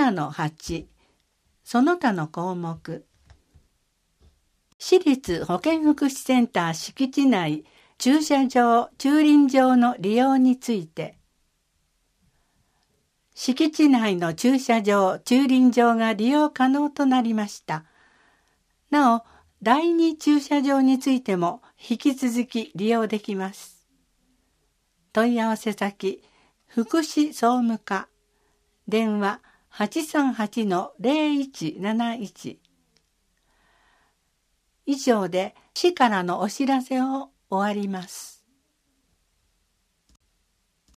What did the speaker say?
7-8その他の項目。市立保健福祉センター敷地内駐車場・駐輪場の利用について、敷地内の駐車場・駐輪場が利用可能となりました。なお、第2駐車場についても引き続き利用できます。問い合わせ先、福祉総務課、電話838-0171。以上で市からのお知らせを終わります。